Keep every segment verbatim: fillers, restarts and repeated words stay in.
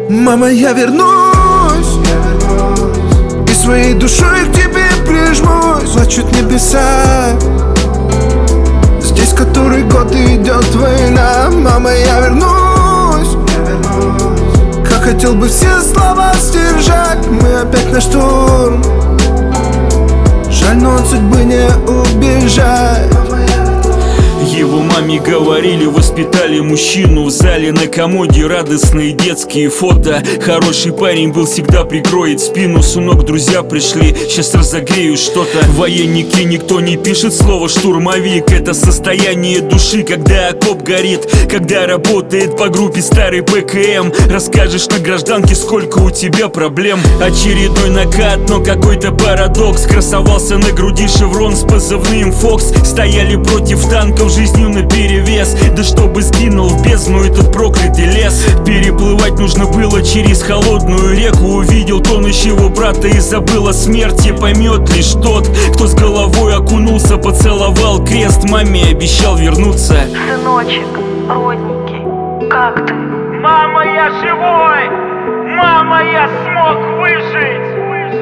Мама, я вернусь, и своей душой к тебе прижмусь. Плачут небеса, здесь который год идет война. Мама, я вернусь, как хотел бы все слова сдержать. Мы опять на штурм, жаль, но от судьбы не убежать. Его маме говорили, воспитали мужчину. В зале на комоде радостные детские фото. Хороший парень был, всегда прикроет спину. Сынок, друзья пришли, сейчас разогрею что-то. В военнике никто не пишет слово штурмовик. Это состояние души, когда окоп горит, когда работает по группе старый ПКМ. Расскажешь на гражданке, сколько у тебя проблем. Очередной накат, но какой-то парадокс. Красовался на груди шеврон с позывным Фокс. Стояли против танков, жизнью наперевес. Да чтобы сгинул в бездну этот проклятый лес. Переплывать нужно было через холодную реку. Увидел тонущего брата и забыл о смерти. Поймет лишь тот, кто с головой окунулся, поцеловал крест. Маме обещал вернуться. Сыночек, родненький, как ты? Мама, я живой! Мама, я смог выжить!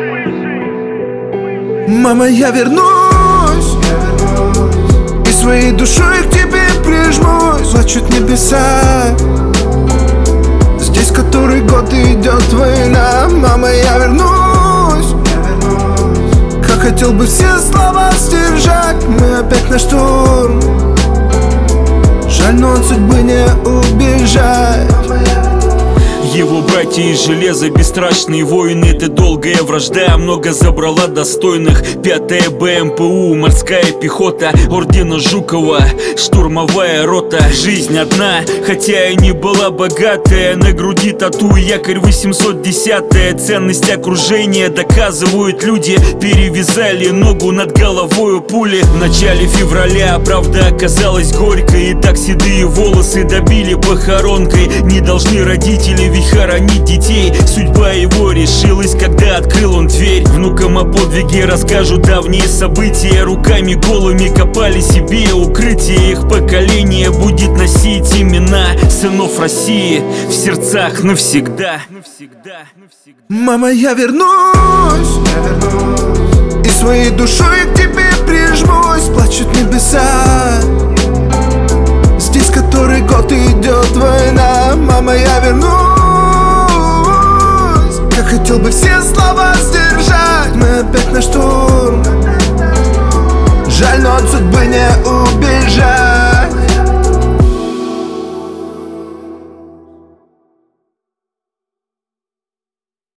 Мама, я вернусь, и своей душой к тебе прижмусь. Плачут небеса, здесь который год идет война. Мама, я вернусь, как хотел бы все слова сдержать. Мы опять на штурм, жаль, но от судьбы не убежать. Его братья из железа, бесстрашные воины. Это долгая вражда, много забрала достойных. Пятая БМПУ, морская пехота ордена Жукова, штурмовая рота. Жизнь одна, хотя и не была богатая. На груди тату, якорь восемьсот десятая. Ценность окружения доказывают люди. Перевязали ногу над головой пули. В начале февраля правда оказалась горькой. И так седые волосы добили похоронкой. Не должны родители ведь хоронить детей. Судьба его решилась, когда открыл он дверь. Внукам о подвиге расскажут давние события. Руками голыми копали себе укрытие. Их поколение будет носить имена сынов России в сердцах навсегда. Мама, я вернусь, и своей душой к тебе прижмусь. Плачут небеса, здесь который год идет война. Мама, я вернусь, как хотел бы все слова сдержать. Мы опять на штурм, жаль, но от судьбы не убежать.